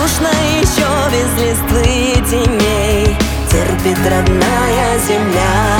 Скучно еще без листвы и теней, терпит родная земля.